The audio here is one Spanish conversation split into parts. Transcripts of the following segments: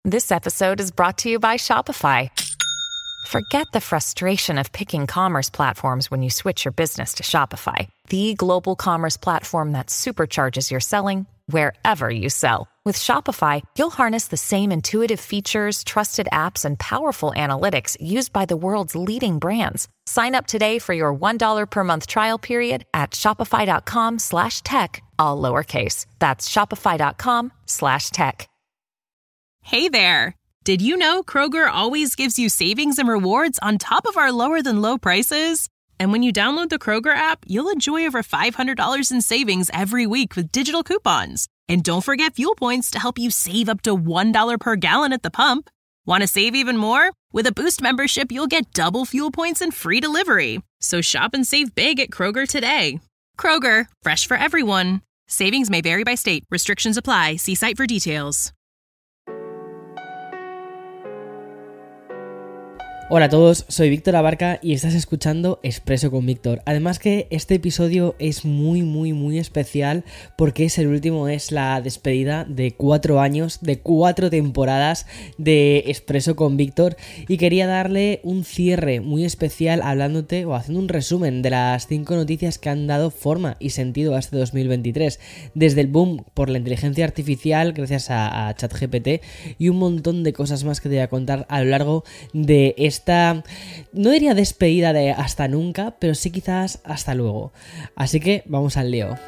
This episode is brought to you by Shopify. Forget the frustration of picking commerce platforms when you switch your business to Shopify, the global commerce platform that supercharges your selling wherever you sell. With Shopify, you'll harness the same intuitive features, trusted apps, and powerful analytics used by the world's leading brands. Sign up today for your $1 per month trial period at shopify.com/tech, all lowercase. That's shopify.com/tech. Hey there! Did you know Kroger always gives you savings and rewards on top of our lower-than-low prices? And when you download the Kroger app, you'll enjoy over $500 in savings every week with digital coupons. And don't forget fuel points to help you save up to $1 per gallon at the pump. Want to save even more? With a Boost membership, you'll get double fuel points and free delivery. So shop and save big at Kroger today. Kroger, fresh for everyone. Savings may vary by state. Restrictions apply. See site for details. Hola a todos, soy Víctor Abarca y estás escuchando Expreso con Víctor. Además que este episodio es muy especial porque es el último, es la despedida de 4 años, de 4 temporadas de Expreso con Víctor, y quería darle un cierre muy especial hablándote o haciendo un resumen de las 5 noticias que han dado forma y sentido a este 2023, desde el boom por la inteligencia artificial gracias a ChatGPT y un montón de cosas más que te voy a contar a lo largo de esta, no diría despedida de hasta nunca, pero sí quizás hasta luego. Así que vamos al lío.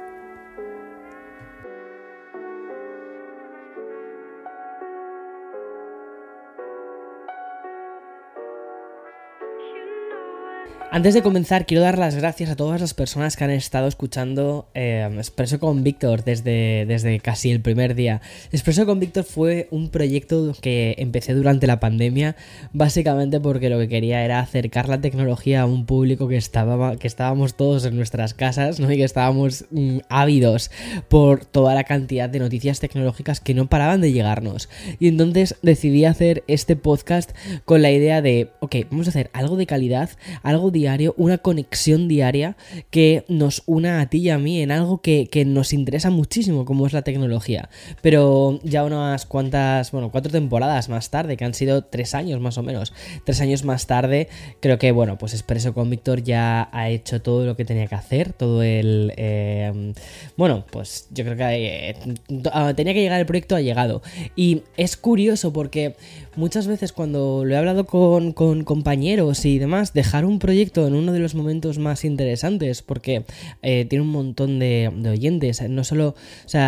Antes de comenzar, quiero dar las gracias a todas las personas que han estado escuchando Expreso con Víctor desde casi el primer día. Expreso con Víctor fue un proyecto que empecé durante la pandemia, básicamente porque lo que quería era acercar la tecnología a un público que estábamos todos en nuestras casas, ¿no? Y que estábamos ávidos por toda la cantidad de noticias tecnológicas que no paraban de llegarnos. Y entonces decidí hacer este podcast con la idea de, ok, vamos a hacer algo de calidad, algo diario, una conexión diaria que nos una a ti y a mí en algo que nos interesa muchísimo, como es la tecnología. Pero ya unas cuantas, 4 temporadas más tarde, que han sido 3 años más o menos, 3 años más tarde, creo que, pues Expreso con Víctor ya ha hecho todo lo que tenía que hacer, todo el... pues yo creo que tenía que llegar el proyecto, ha llegado. Y es curioso porque muchas veces cuando lo he hablado con compañeros y demás, dejar un proyecto en uno de los momentos más interesantes, porque tiene un montón de oyentes, no solo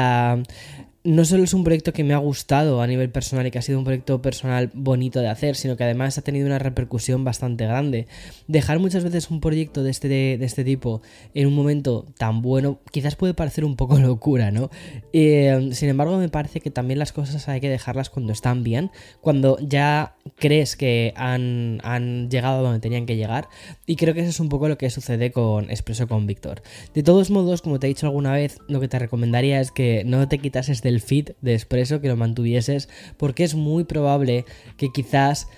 es un proyecto que me ha gustado a nivel personal y que ha sido un proyecto personal bonito de hacer, sino que además ha tenido una repercusión bastante grande. Dejar muchas veces un proyecto de este tipo en un momento tan bueno quizás puede parecer un poco locura, ¿no? Sin embargo, me parece que también las cosas hay que dejarlas cuando están bien, cuando ya crees que han llegado a donde tenían que llegar, y creo que eso es un poco lo que sucede con Expreso con Víctor. De todos modos, como te he dicho alguna vez, lo que te recomendaría es que no te quitases del feed de Expreso, que lo mantuvieses, porque es muy probable que quizás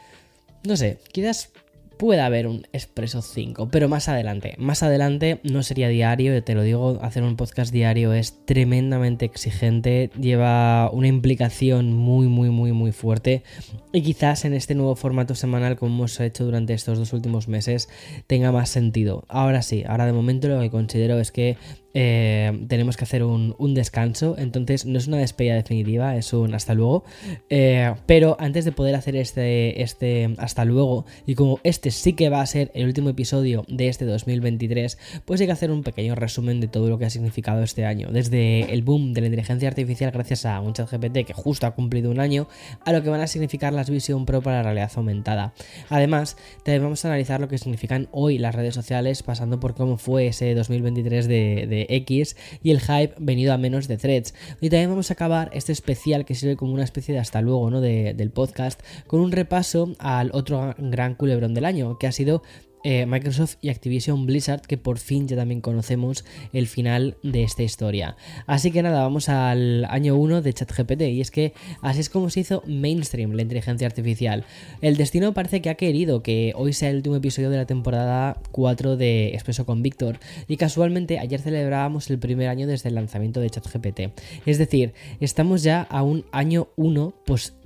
pueda haber un Expreso 5, pero más adelante no sería diario, te lo digo, hacer un podcast diario es tremendamente exigente, lleva una implicación muy fuerte, y quizás en este nuevo formato semanal como hemos hecho durante estos 2 últimos meses tenga más sentido. Ahora de momento lo que considero es que tenemos que hacer un descanso, entonces no es una despedida definitiva, es un hasta luego, pero antes de poder hacer este hasta luego, y como este sí que va a ser el último episodio de este 2023, pues hay que hacer un pequeño resumen de todo lo que ha significado este año, desde el boom de la inteligencia artificial gracias a un ChatGPT que justo ha cumplido un año, a lo que van a significar las Vision Pro para la realidad aumentada. Además, también vamos a analizar lo que significan hoy las redes sociales, pasando por cómo fue ese 2023 de X y el hype venido a menos de Threads. Y también vamos a acabar este especial que sirve como una especie de hasta luego, ¿no? del podcast, con un repaso al otro gran culebrón del año, que ha sido Microsoft y Activision Blizzard, que por fin ya también conocemos el final de esta historia. Así que nada, vamos al año 1 de ChatGPT, y es que así es como se hizo mainstream la inteligencia artificial. El destino parece que ha querido que hoy sea el último episodio de la temporada 4 de Expreso con Víctor, y casualmente ayer celebrábamos el primer año desde el lanzamiento de ChatGPT. Es decir, estamos ya a un año 1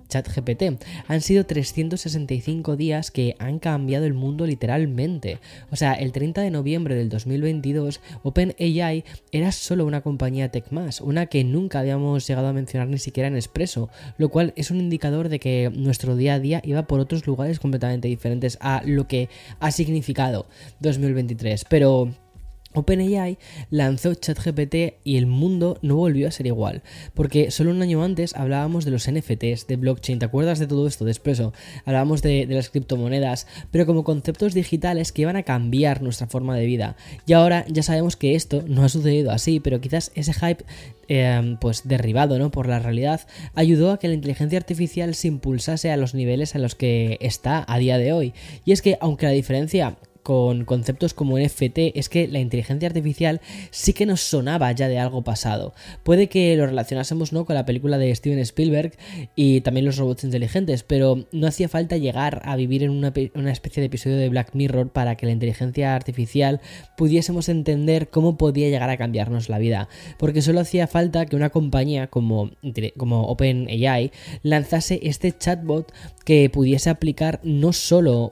ChatGPT. Han sido 365 días que han cambiado el mundo literalmente. O sea, el 30 de noviembre del 2022, OpenAI era solo una compañía tech más, una que nunca habíamos llegado a mencionar ni siquiera en Expreso, lo cual es un indicador de que nuestro día a día iba por otros lugares completamente diferentes a lo que ha significado 2023. Pero OpenAI lanzó ChatGPT y el mundo no volvió a ser igual, porque solo un año antes hablábamos de los NFTs, de blockchain, ¿te acuerdas de todo esto de Expreso? Hablábamos de las criptomonedas, pero como conceptos digitales que iban a cambiar nuestra forma de vida. Y ahora ya sabemos que esto no ha sucedido así, pero quizás ese hype pues derribado, ¿no?, por la realidad, ayudó a que la inteligencia artificial se impulsase a los niveles a los que está a día de hoy. Y es que aunque la diferencia con conceptos como NFT es que la inteligencia artificial sí que nos sonaba ya de algo pasado. Puede que lo relacionásemos, ¿no?, con la película de Steven Spielberg y también los robots inteligentes, pero no hacía falta llegar a vivir en una especie de episodio de Black Mirror para que la inteligencia artificial pudiésemos entender cómo podía llegar a cambiarnos la vida, porque solo hacía falta que una compañía como OpenAI lanzase este chatbot que pudiese aplicar no solo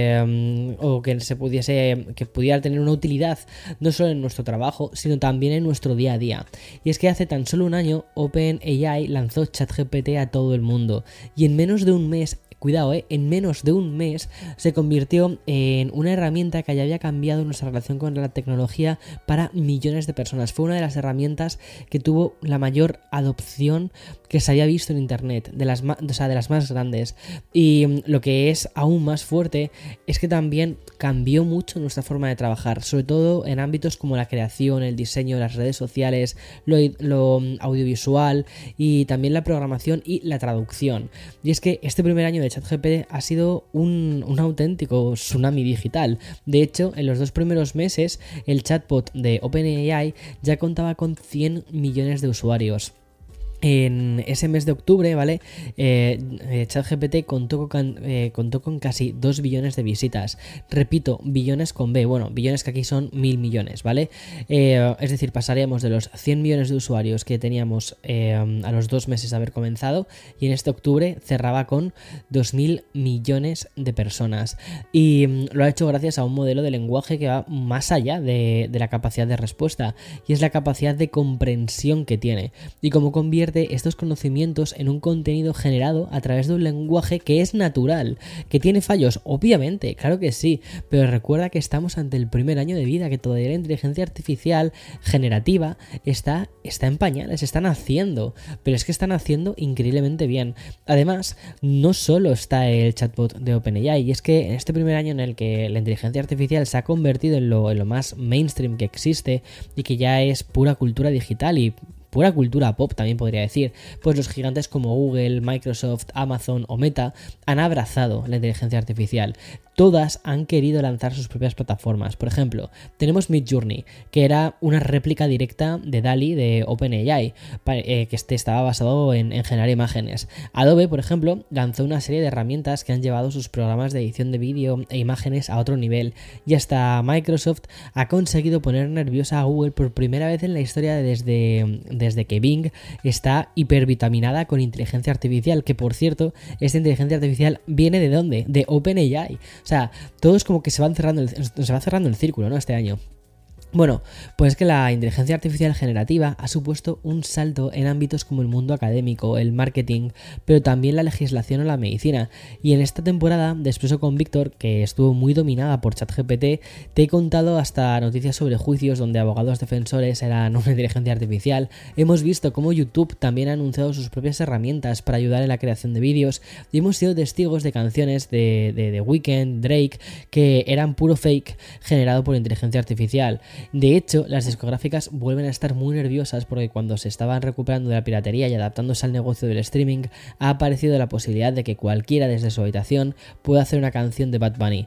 o que pudiera tener una utilidad no solo en nuestro trabajo, sino también en nuestro día a día. Y es que hace tan solo un año OpenAI lanzó ChatGPT a todo el mundo y en menos de un mes, cuidado, en menos de un mes se convirtió en una herramienta que ya había cambiado nuestra relación con la tecnología para millones de personas. Fue una de las herramientas que tuvo la mayor adopción que se había visto en internet, de las más grandes. Y lo que es aún más fuerte es que también cambió mucho nuestra forma de trabajar, sobre todo en ámbitos como la creación, el diseño, las redes sociales, lo audiovisual y también la programación y la traducción. Y es que este primer año de ChatGPT ha sido un auténtico tsunami digital. De hecho, en los 2 primeros meses, el chatbot de OpenAI ya contaba con 100 millones de usuarios. En ese mes de octubre, ¿vale? ChatGPT contó con casi 2 billones de visitas. Repito, billones con B. Bueno, billones que aquí son 1000 millones, ¿vale? Es decir, pasaríamos de los 100 millones de usuarios que teníamos a los 2 meses de haber comenzado, y en este octubre cerraba con 2000 millones de personas. Y lo ha hecho gracias a un modelo de lenguaje que va más allá de la capacidad de respuesta, y es la capacidad de comprensión que tiene. Y cómo convierte estos conocimientos en un contenido generado a través de un lenguaje que es natural. ¿Que tiene fallos? Obviamente, claro que sí, pero recuerda que estamos ante el primer año de vida, que todavía la inteligencia artificial generativa está en pañales, están haciendo, pero es que están haciendo increíblemente bien. Además, no solo está el chatbot de OpenAI, y es que en este primer año en el que la inteligencia artificial se ha convertido en lo más mainstream que existe y que ya es pura cultura digital y pura cultura pop también podría decir, pues los gigantes como Google, Microsoft, Amazon o Meta han abrazado la inteligencia artificial. Todas han querido lanzar sus propias plataformas. Por ejemplo, tenemos Midjourney, que era una réplica directa de DALL-E de OpenAI, que estaba basado en generar imágenes. Adobe, por ejemplo, lanzó una serie de herramientas que han llevado sus programas de edición de vídeo e imágenes a otro nivel. Y hasta Microsoft ha conseguido poner nerviosa a Google por primera vez en la historia desde que Bing está hipervitaminada con inteligencia artificial, que por cierto, esta inteligencia artificial viene ¿de dónde? De OpenAI. O sea, todo es como que se va cerrando el círculo, ¿no?, este año. Bueno, pues es que la inteligencia artificial generativa ha supuesto un salto en ámbitos como el mundo académico, el marketing, pero también la legislación o la medicina. Y en esta temporada de Expreso con Víctor, que estuvo muy dominada por ChatGPT, te he contado hasta noticias sobre juicios donde abogados defensores eran una inteligencia artificial. Hemos visto cómo YouTube también ha anunciado sus propias herramientas para ayudar en la creación de vídeos, y hemos sido testigos de canciones de The Weeknd, Drake, que eran puro fake generado por inteligencia artificial. De hecho, las discográficas vuelven a estar muy nerviosas porque cuando se estaban recuperando de la piratería y adaptándose al negocio del streaming, ha aparecido la posibilidad de que cualquiera desde su habitación pueda hacer una canción de Bad Bunny.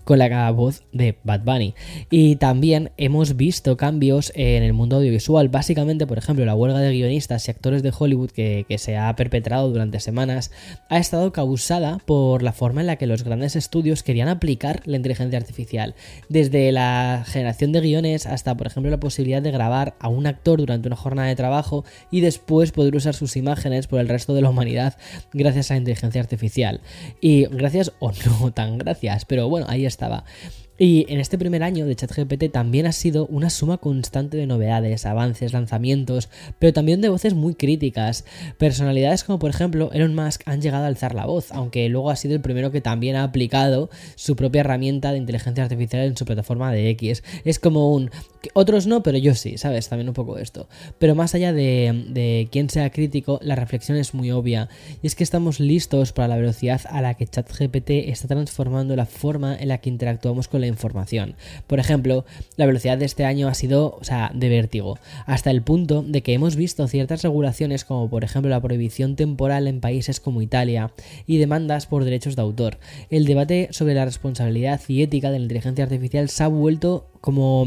con la voz de Bad Bunny. Y también hemos visto cambios en el mundo audiovisual. Básicamente, por ejemplo, la huelga de guionistas y actores de Hollywood que se ha perpetrado durante semanas ha estado causada por la forma en la que los grandes estudios querían aplicar la inteligencia artificial. Desde la generación de guiones hasta, por ejemplo, la posibilidad de grabar a un actor durante una jornada de trabajo y después poder usar sus imágenes por el resto de la humanidad gracias a la inteligencia artificial. Y gracias o no tan gracias, pero bueno, ahí estaba. Y en este primer año de ChatGPT también ha sido una suma constante de novedades, avances, lanzamientos, pero también de voces muy críticas. Personalidades como por ejemplo Elon Musk han llegado a alzar la voz, aunque luego ha sido el primero que también ha aplicado su propia herramienta de inteligencia artificial en su plataforma de X. Es como un... otros no, pero yo sí, ¿sabes? También un poco esto. Pero más allá de quién sea crítico, la reflexión es muy obvia. Y es que estamos listos para la velocidad a la que ChatGPT está transformando la forma en la que interactuamos con la información. Por ejemplo, la velocidad de este año ha sido, de vértigo, hasta el punto de que hemos visto ciertas regulaciones como por ejemplo la prohibición temporal en países como Italia y demandas por derechos de autor. El debate sobre la responsabilidad y ética de la inteligencia artificial se ha vuelto como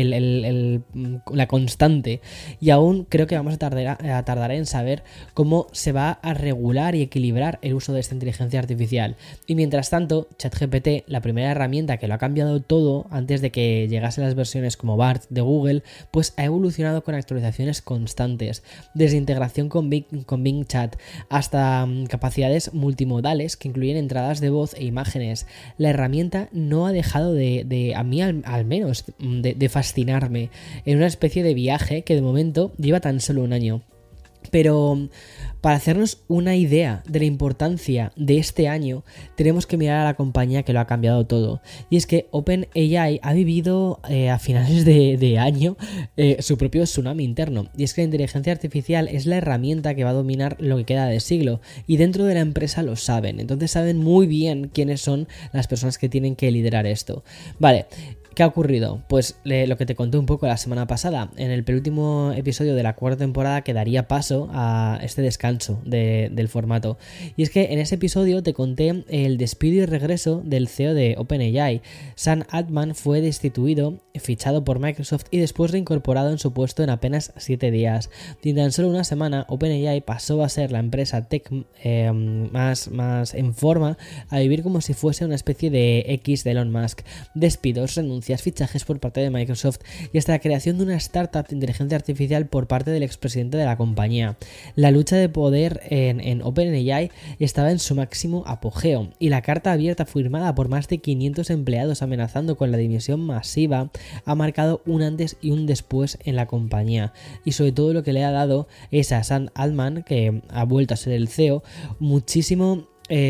la constante, y aún creo que vamos a tardar en saber cómo se va a regular y equilibrar el uso de esta inteligencia artificial. Y mientras tanto, ChatGPT, la primera herramienta que lo ha cambiado todo antes de que llegasen las versiones como BART de Google, pues ha evolucionado con actualizaciones constantes, desde integración con Bing Chat hasta capacidades multimodales que incluyen entradas de voz e imágenes. La herramienta no ha dejado a mí al menos de fascinarme en una especie de viaje que de momento lleva tan solo un año. Pero para hacernos una idea de la importancia de este año, tenemos que mirar a la compañía que lo ha cambiado todo. Y es que OpenAI ha vivido a finales de año su propio tsunami interno. Y es que la inteligencia artificial es la herramienta que va a dominar lo que queda de siglo. Y dentro de la empresa lo saben. Entonces saben muy bien quiénes son las personas que tienen que liderar esto. Vale. ¿Qué ha ocurrido? Pues lo que te conté un poco la semana pasada. En el penúltimo episodio de la cuarta temporada que daría paso a este descanso del formato. Y es que en ese episodio te conté el despido y regreso del CEO de OpenAI. Sam Altman fue destituido, fichado por Microsoft y después reincorporado en su puesto en apenas 7 días. Y en tan solo una semana, OpenAI pasó a ser la empresa tech más en forma, a vivir como si fuese una especie de X de Elon Musk. Despidos, renuncias, fichajes por parte de Microsoft y hasta la creación de una startup de inteligencia artificial por parte del expresidente de la compañía. La lucha de poder en OpenAI estaba en su máximo apogeo y la carta abierta firmada por más de 500 empleados amenazando con la dimisión masiva ha marcado un antes y un después en la compañía, y sobre todo lo que le ha dado es a Sam Altman, que ha vuelto a ser el CEO, muchísima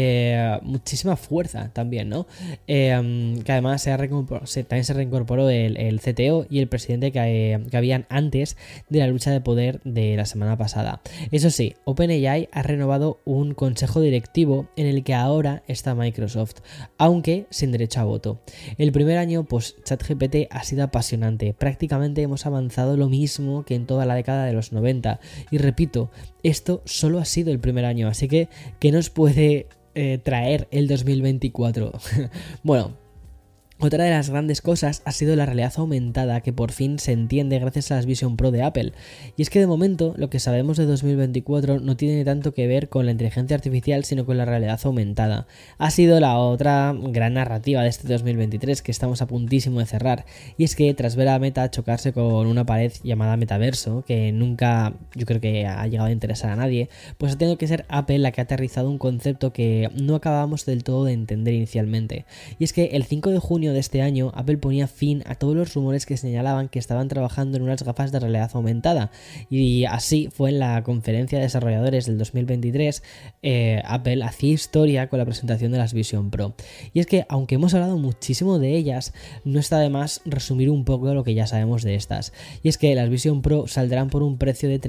fuerza también, ¿no? Que además también se reincorporó el CTO y el presidente que habían antes de la lucha de poder de la semana pasada. Eso sí, OpenAI ha renovado un consejo directivo en el que ahora está Microsoft, aunque sin derecho a voto. El primer año, pues ChatGPT ha sido apasionante. Prácticamente hemos avanzado lo mismo que en toda la década de los 90. Y repito, esto solo ha sido el primer año, así que ¿qué nos puede traer el 2024? Bueno, otra de las grandes cosas ha sido la realidad aumentada, que por fin se entiende gracias a las Vision Pro de Apple. Y es que de momento lo que sabemos de 2024 no tiene tanto que ver con la inteligencia artificial, sino con la realidad aumentada. Ha sido la otra gran narrativa de este 2023 que estamos a puntísimo de cerrar. Y es que tras ver a Meta chocarse con una pared llamada metaverso, que nunca yo creo que ha llegado a interesar a nadie, pues ha tenido que ser Apple la que ha aterrizado un concepto que no acabamos del todo de entender inicialmente. Y es que el 5 de junio de este año, Apple ponía fin a todos los rumores que señalaban que estaban trabajando en unas gafas de realidad aumentada, y así fue en la conferencia de desarrolladores del 2023. Apple hacía historia con la presentación de las Vision Pro. Y es que, aunque hemos hablado muchísimo de ellas, no está de más resumir un poco lo que ya sabemos de estas. Y es que las Vision Pro saldrán por un precio de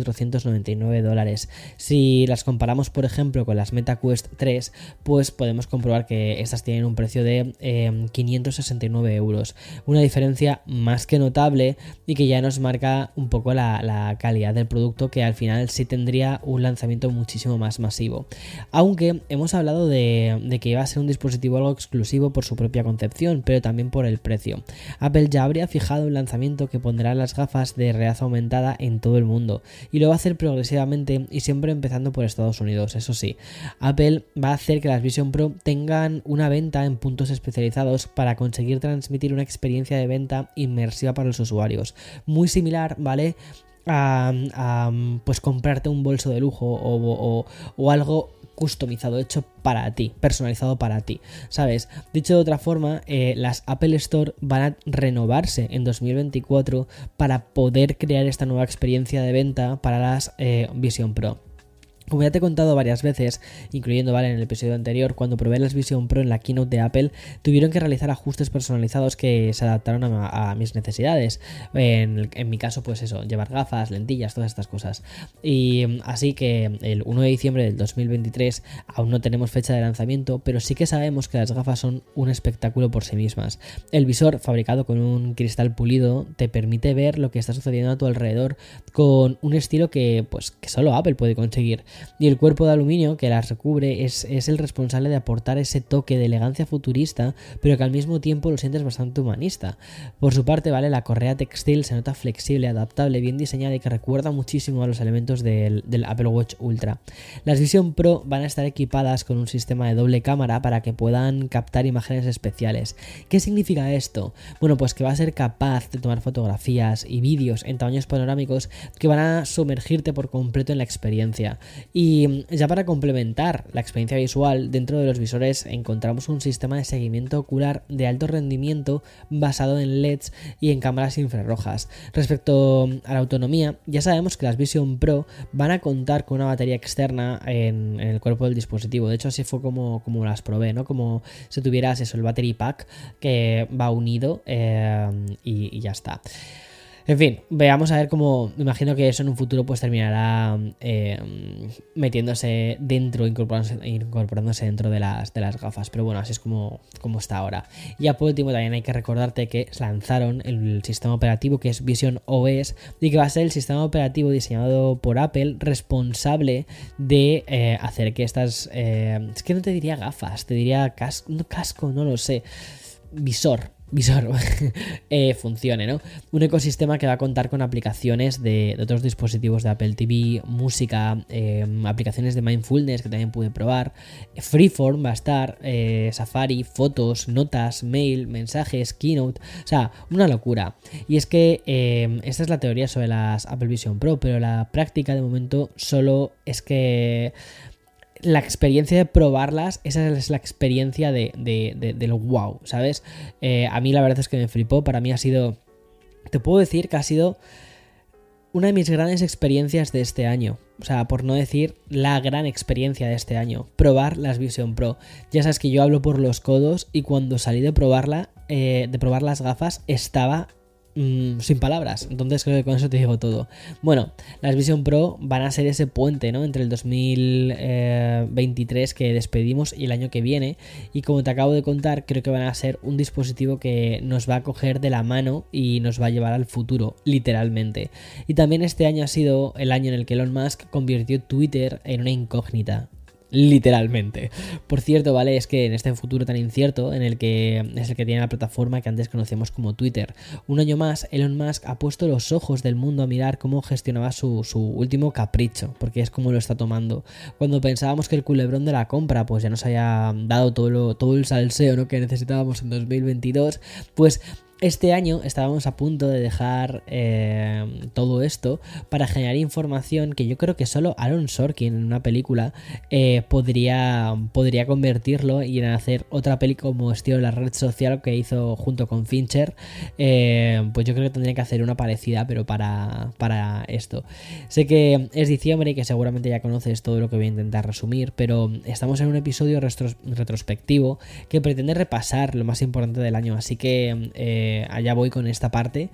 $3.499. Si las comparamos, por ejemplo, con las Meta Quest 3, pues podemos comprobar que estas tienen un precio de 569€. Una diferencia más que notable y que ya nos marca un poco la calidad del producto, que al final sí tendría un lanzamiento muchísimo más masivo. Aunque hemos hablado de que iba a ser un dispositivo algo exclusivo por su propia concepción, pero también por el precio. Apple ya habría fijado un lanzamiento que pondrá las gafas de realidad aumentada en todo el mundo, y lo va a hacer progresivamente y siempre empezando por Estados Unidos. Eso sí, Apple va a hacer que las Vision Pro tengan una venta en puntos especializados para conseguir transmitir una experiencia de venta inmersiva para los usuarios, muy similar, ¿vale?, a pues comprarte un bolso de lujo o algo customizado, hecho para ti, personalizado para ti, ¿sabes? Dicho de otra forma, las Apple Store van a renovarse en 2024 para poder crear esta nueva experiencia de venta para las Vision Pro. Como ya te he contado varias veces, incluyendo, ¿vale?, en el episodio anterior, cuando probé las Vision Pro en la keynote de Apple, tuvieron que realizar ajustes personalizados que se adaptaron a mis necesidades. En mi caso, pues eso, llevar gafas, lentillas, todas estas cosas. Y así que el 1 de diciembre del 2023 aún no tenemos fecha de lanzamiento, pero sí que sabemos que las gafas son un espectáculo por sí mismas. El visor, fabricado con un cristal pulido, te permite ver lo que está sucediendo a tu alrededor con un estilo que solo Apple puede conseguir. Y el cuerpo de aluminio que las recubre es el responsable de aportar ese toque de elegancia futurista, pero que al mismo tiempo lo sientes bastante humanista. Por su parte, ¿vale?, la correa textil se nota flexible, adaptable, bien diseñada y que recuerda muchísimo a los elementos del Apple Watch Ultra. Las Vision Pro van a estar equipadas con un sistema de doble cámara para que puedan captar imágenes especiales. ¿Qué significa esto? Bueno, pues que va a ser capaz de tomar fotografías y vídeos en tamaños panorámicos que van a sumergirte por completo en la experiencia. Y ya para complementar la experiencia visual, dentro de los visores encontramos un sistema de seguimiento ocular de alto rendimiento basado en LEDs y en cámaras infrarrojas. Respecto a la autonomía, ya sabemos que las Vision Pro van a contar con una batería externa en el cuerpo del dispositivo. De hecho, así fue como las probé, ¿no? Como si tuvieras eso, el battery pack que va unido y ya está. En fin, veamos a ver cómo. Imagino que eso en un futuro pues terminará metiéndose dentro, incorporándose dentro de las gafas. Pero bueno, así es como está ahora. Y por último también hay que recordarte que lanzaron el sistema operativo que es Vision OS y que va a ser el sistema operativo diseñado por Apple responsable de hacer que estas. Es que no te diría gafas, te diría casco, no lo sé. Visor funcione, ¿no? Un ecosistema que va a contar con aplicaciones de otros dispositivos de Apple TV, música, aplicaciones de mindfulness que también pude probar, Freeform va a estar, Safari, fotos, notas, mail, mensajes, Keynote, o sea, una locura. Y es que esta es la teoría sobre las Apple Vision Pro, pero la práctica de momento solo es que la experiencia de probarlas, esa es la experiencia del wow, ¿sabes? A mí la verdad es que me flipó, para mí ha sido, te puedo decir que ha sido una de mis grandes experiencias de este año, o sea, por no decir la gran experiencia de este año, probar las Vision Pro. Ya sabes que yo hablo por los codos y cuando salí de probar las gafas estaba sin palabras, entonces creo que con eso te digo todo. Bueno, las Vision Pro van a ser ese puente, ¿no?, entre el 2023 que despedimos y el año que viene, y como te acabo de contar, creo que van a ser un dispositivo que nos va a coger de la mano y nos va a llevar al futuro, literalmente. Y también este año ha sido el año en el que Elon Musk convirtió Twitter en una incógnita. Literalmente. Por cierto, ¿vale? Es que en este futuro tan incierto, en el que es el que tiene la plataforma que antes conocemos como Twitter, un año más Elon Musk ha puesto los ojos del mundo a mirar cómo gestionaba su último capricho, porque es como lo está tomando. Cuando pensábamos que el culebrón de la compra pues ya nos haya dado todo el salseo, ¿no?, que necesitábamos en 2022, pues este año estábamos a punto de dejar todo esto para generar información que yo creo que solo Aaron Sorkin en una película podría convertirlo y en hacer otra peli como estilo La Red Social que hizo junto con Fincher. Pues yo creo que tendría que hacer una parecida, pero para esto. Sé que es diciembre y que seguramente ya conoces todo lo que voy a intentar resumir, pero estamos en un episodio retrospectivo que pretende repasar lo más importante del año, así que allá voy con esta parte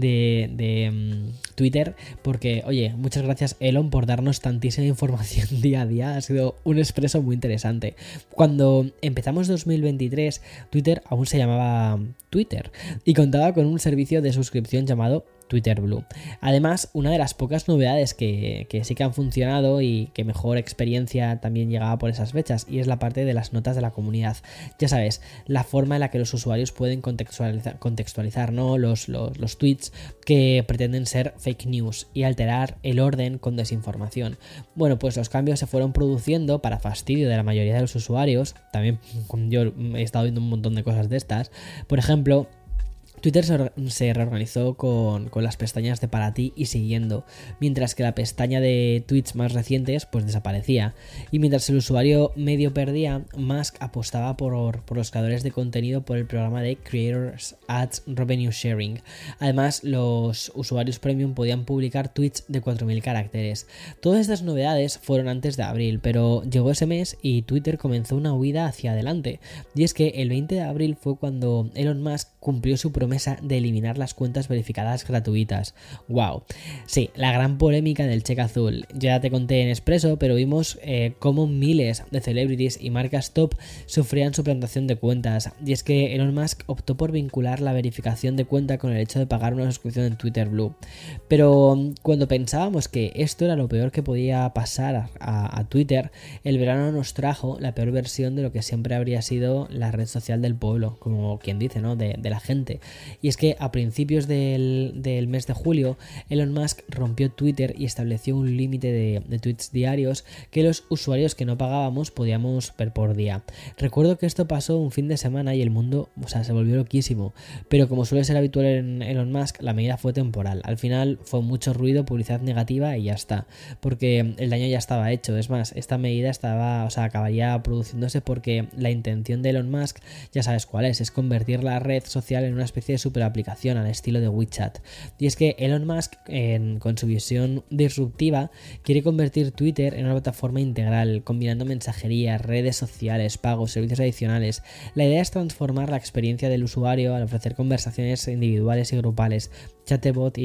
de Twitter, porque, oye, muchas gracias Elon por darnos tantísima información día a día, ha sido un expreso muy interesante. Cuando empezamos 2023, Twitter aún se llamaba Twitter y contaba con un servicio de suscripción llamado Twitter Blue. Además, una de las pocas novedades que sí que han funcionado y que mejor experiencia también llegaba por esas fechas, y es la parte de las notas de la comunidad. Ya sabes, la forma en la que los usuarios pueden contextualizar, ¿no? los tweets que pretenden ser fake news y alterar el orden con desinformación. Bueno, pues los cambios se fueron produciendo para fastidio de la mayoría de los usuarios. También yo he estado viendo un montón de cosas de estas. Por ejemplo, Twitter se reorganizó con las pestañas de para ti y siguiendo, mientras que la pestaña de tweets más recientes pues desaparecía. Y mientras el usuario medio perdía, Musk apostaba por los creadores de contenido por el programa de Creators Ads Revenue Sharing. Además, los usuarios premium podían publicar tweets de 4.000 caracteres. Todas estas novedades fueron antes de abril, pero llegó ese mes y Twitter comenzó una huida hacia adelante. Y es que el 20 de abril fue cuando Elon Musk cumplió su promesa de eliminar las cuentas verificadas gratuitas. ¡Wow! Sí, la gran polémica del cheque azul. Ya te conté en Expreso, pero vimos cómo miles de celebrities y marcas top sufrían suplantación de cuentas. Y es que Elon Musk optó por vincular la verificación de cuenta con el hecho de pagar una suscripción en Twitter Blue. Pero cuando pensábamos que esto era lo peor que podía pasar a Twitter, el verano nos trajo la peor versión de lo que siempre habría sido la red social del pueblo, como quien dice, ¿no? De la gente. Y es que a principios del mes de julio, Elon Musk rompió Twitter y estableció un límite de tweets diarios que los usuarios que no pagábamos podíamos ver por día. Recuerdo que esto pasó un fin de semana y el mundo, se volvió loquísimo, pero como suele ser habitual en Elon Musk, la medida fue temporal. Al final fue mucho ruido, publicidad negativa y ya está, porque el daño ya estaba hecho. Es más, esta medida acabaría produciéndose porque la intención de Elon Musk, ya sabes cuál es convertir la red social en una especie de superaplicación al estilo de WeChat. Y es que Elon Musk, con su visión disruptiva, quiere convertir Twitter en una plataforma integral, combinando mensajería, redes sociales, pagos, servicios adicionales. La idea es transformar la experiencia del usuario al ofrecer conversaciones individuales y grupales, chat de bot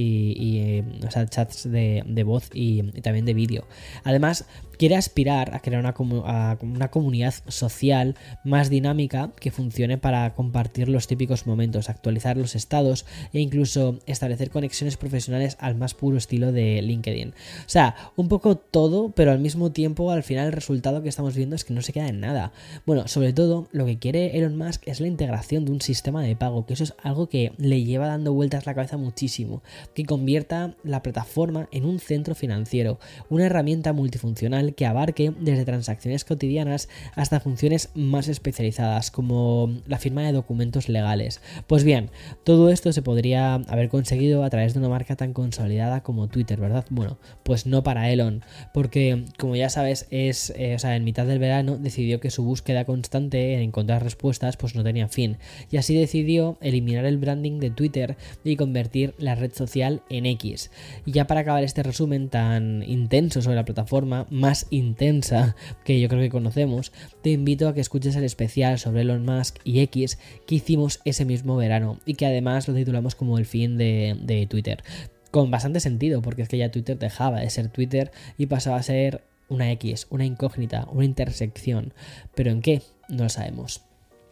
chats de voz y también de vídeo. Además, quiere aspirar a crear una comunidad social más dinámica que funcione para compartir los típicos momentos, actualizar los estados e incluso establecer conexiones profesionales al más puro estilo de LinkedIn. O sea, un poco todo, pero al mismo tiempo al final el resultado que estamos viendo es que no se queda en nada. Bueno, sobre todo lo que quiere Elon Musk es la integración de un sistema de pago, que eso es algo que le lleva dando vueltas la cabeza muchísimo, que convierta la plataforma en un centro financiero, una herramienta multifuncional que abarque desde transacciones cotidianas hasta funciones más especializadas como la firma de documentos legales. Pues bien, todo esto se podría haber conseguido a través de una marca tan consolidada como Twitter, ¿verdad? Bueno, pues no para Elon, porque como ya sabes, en mitad del verano decidió que su búsqueda constante en encontrar respuestas pues no tenía fin, y así decidió eliminar el branding de Twitter y convertir la red social en X. Y ya para acabar este resumen tan intenso sobre la plataforma, más intensa que yo creo que conocemos, te invito a que escuches el especial sobre Elon Musk y X que hicimos ese mismo verano y que además lo titulamos como el fin de Twitter. Con bastante sentido, porque es que ya Twitter dejaba de ser Twitter y pasaba a ser una X, una incógnita, una intersección. ¿Pero en qué? No lo sabemos.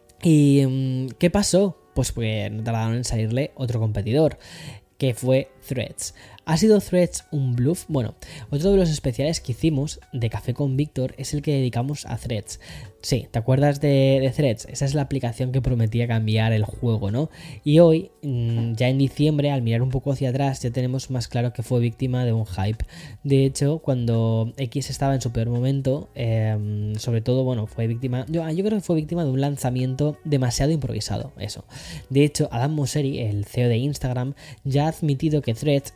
¿Y qué pasó? Pues no tardaron en salirle otro competidor, que fue Threads. ¿Ha sido Threads un bluff? Bueno, otro de los especiales que hicimos de Café con Víctor es el que dedicamos a Threads. Sí, ¿te acuerdas de Threads? Esa es la aplicación que prometía cambiar el juego, ¿no? Y hoy, ya en diciembre, al mirar un poco hacia atrás, ya tenemos más claro que fue víctima de un hype. De hecho, cuando X estaba en su peor momento, sobre todo, fue víctima... Yo creo que fue víctima de un lanzamiento demasiado improvisado, eso. De hecho, Adam Mosseri, el CEO de Instagram, ya ha admitido que Threads salió con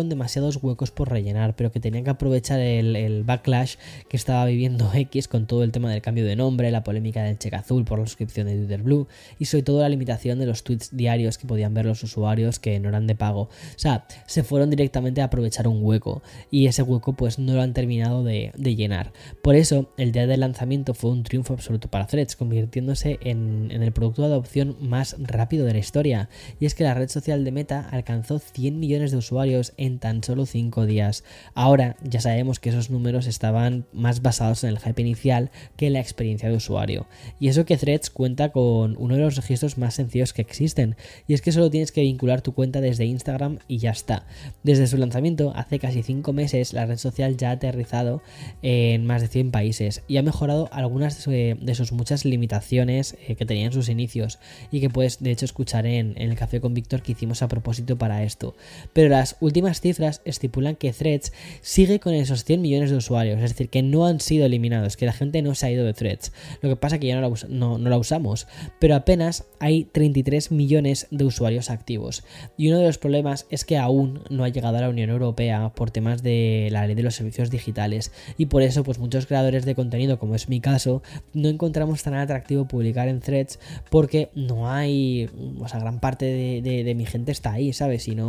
con demasiados huecos por rellenar, pero que tenían que aprovechar el backlash que estaba viviendo X con todo el tema del cambio de nombre, la polémica del cheque azul por la suscripción de Twitter Blue y sobre todo la limitación de los tweets diarios que podían ver los usuarios que no eran de pago. O sea, se fueron directamente a aprovechar un hueco y ese hueco pues no lo han terminado de llenar. Por eso, el día del lanzamiento fue un triunfo absoluto para Threads, convirtiéndose en el producto de adopción más rápido de la historia. Y es que la red social de Meta alcanzó 100 millones de usuarios en tan solo 5 días. Ahora ya sabemos que esos números estaban más basados en el hype inicial que en la experiencia de usuario. Y eso que Threads cuenta con uno de los registros más sencillos que existen, y es que solo tienes que vincular tu cuenta desde Instagram y ya está. Desde su lanzamiento hace casi 5 meses, la red social ya ha aterrizado en más de 100 países y ha mejorado algunas de sus muchas limitaciones que tenía en sus inicios y que puedes de hecho escuchar en el Café con Víctor que hicimos a propósito para esto. Pero las últimas cifras estipulan que Threads sigue con esos 100 millones de usuarios, es decir, que no han sido eliminados, que la gente no se ha ido de Threads. Lo que pasa es que ya no la usamos, pero apenas hay 33 millones de usuarios activos. Y uno de los problemas es que aún no ha llegado a la Unión Europea por temas de la ley de los servicios digitales y por eso pues muchos creadores de contenido, como es mi caso, no encontramos tan atractivo publicar en Threads porque no hay, o sea, gran parte de mi gente está ahí, ¿sabes? Y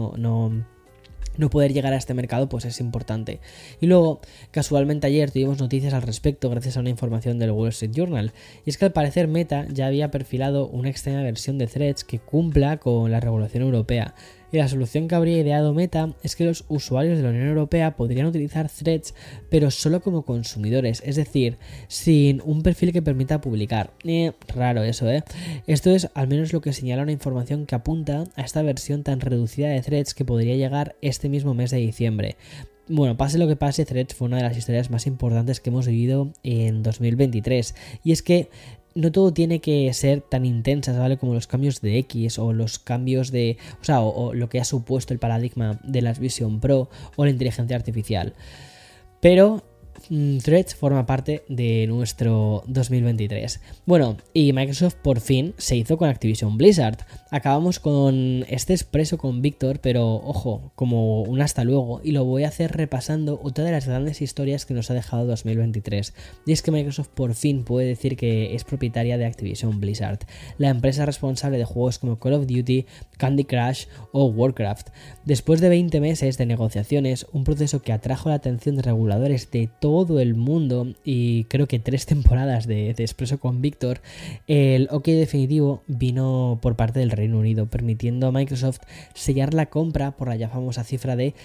no poder llegar a este mercado pues es importante. Y luego, casualmente ayer tuvimos noticias al respecto gracias a una información del Wall Street Journal, y es que al parecer Meta ya había perfilado una extraña versión de Threads que cumpla con la regulación europea. Y la solución que habría ideado Meta es que los usuarios de la Unión Europea podrían utilizar Threads, pero solo como consumidores, es decir, sin un perfil que permita publicar. Raro eso, ¿eh? Esto es al menos lo que señala una información que apunta a esta versión tan reducida de Threads que podría llegar este mismo mes de diciembre. Bueno, pase lo que pase, Threads fue una de las historias más importantes que hemos vivido en 2023, y es que no todo tiene que ser tan intensas, ¿vale? Como los cambios de X o los cambios de... o lo que ha supuesto el paradigma de las Vision Pro o la inteligencia artificial. Pero Threads forma parte de nuestro 2023. Bueno, y Microsoft por fin se hizo con Activision Blizzard. Acabamos con este expreso con Víctor, pero ojo, como un hasta luego, y lo voy a hacer repasando otra de las grandes historias que nos ha dejado 2023. Y es que Microsoft por fin puede decir que es propietaria de Activision Blizzard, la empresa responsable de juegos como Call of Duty, Candy Crush o Warcraft. Después de 20 meses de negociaciones, un proceso que atrajo la atención de reguladores de todo el mundo y creo que 3 temporadas de Expreso con Víctor, el ok definitivo vino por parte del Reino Unido, permitiendo a Microsoft sellar la compra por la ya famosa cifra de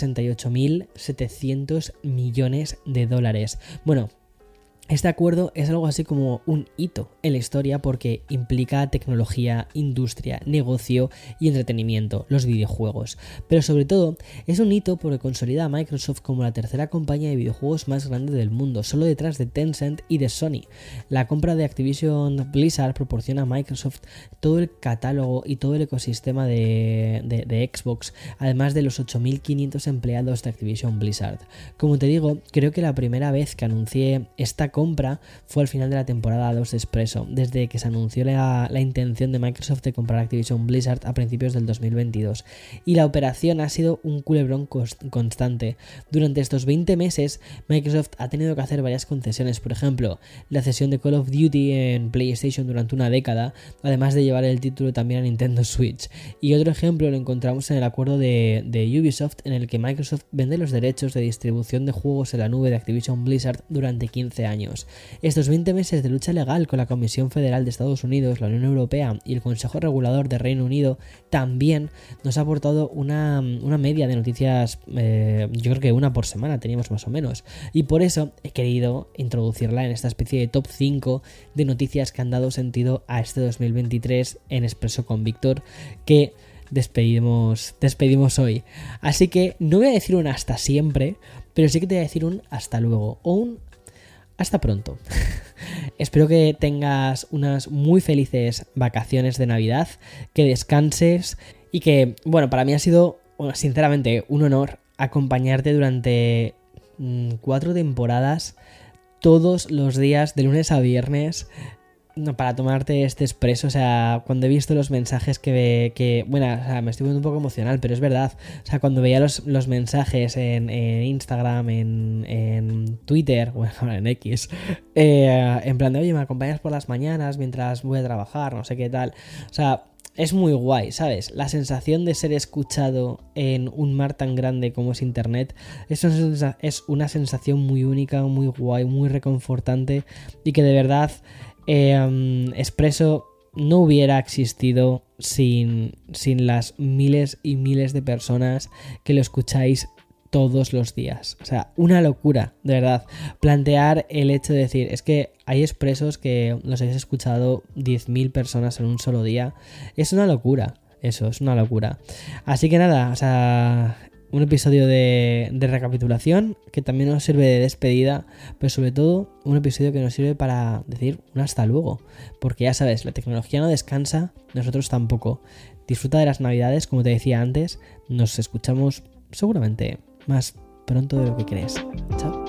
68.700 millones de dólares. Bueno, este acuerdo es algo así como un hito en la historia porque implica tecnología, industria, negocio y entretenimiento, los videojuegos. Pero sobre todo es un hito porque consolida a Microsoft como la tercera compañía de videojuegos más grande del mundo, solo detrás de Tencent y de Sony. La compra de Activision Blizzard proporciona a Microsoft todo el catálogo y todo el ecosistema de Xbox, además de los 8.500 empleados de Activision Blizzard. Como te digo, creo que la primera vez que anuncié esta compra fue al final de la temporada 2 de Expreso, desde que se anunció la intención de Microsoft de comprar Activision Blizzard a principios del 2022, y la operación ha sido un culebrón constante. Durante estos 20 meses Microsoft ha tenido que hacer varias concesiones, por ejemplo, la cesión de Call of Duty en PlayStation durante una década, además de llevar el título también a Nintendo Switch, y otro ejemplo lo encontramos en el acuerdo de Ubisoft, en el que Microsoft vende los derechos de distribución de juegos en la nube de Activision Blizzard durante 15 años. Estos 20 meses de lucha legal con la Comisión Federal de Estados Unidos, la Unión Europea y el Consejo Regulador de Reino Unido también nos ha aportado una media de noticias, yo creo que una por semana teníamos más o menos, y por eso he querido introducirla en esta especie de top 5 de noticias que han dado sentido a este 2023 en Expreso con Víctor, que despedimos hoy. Así que no voy a decir un hasta siempre, pero sí que te voy a decir un hasta luego o un hasta pronto. Espero que tengas unas muy felices vacaciones de Navidad, que descanses y que, bueno, para mí ha sido, sinceramente, un honor acompañarte durante 4 temporadas, todos los días, de lunes a viernes, para tomarte este expreso, o sea, cuando he visto los mensajes bueno, o sea, me estoy poniendo un poco emocional, pero es verdad, o sea, cuando veía los mensajes en Instagram, en Twitter, bueno, en X, en plan de, oye, me acompañas por las mañanas mientras voy a trabajar, no sé qué tal, o sea, es muy guay, ¿sabes? La sensación de ser escuchado en un mar tan grande como es Internet es una sensación muy única, muy guay, muy reconfortante y que de verdad Expresso no hubiera existido sin las miles y miles de personas que lo escucháis todos los días. O sea, una locura, de verdad. Plantear el hecho de decir, es que hay expresos que los habéis escuchado 10.000 personas en un solo día. Es una locura, eso, es una locura. Así que nada, o sea, un episodio de recapitulación que también nos sirve de despedida, pero sobre todo un episodio que nos sirve para decir un hasta luego. Porque ya sabes, la tecnología no descansa, nosotros tampoco. Disfruta de las navidades, como te decía antes, nos escuchamos seguramente más pronto de lo que crees. Chao.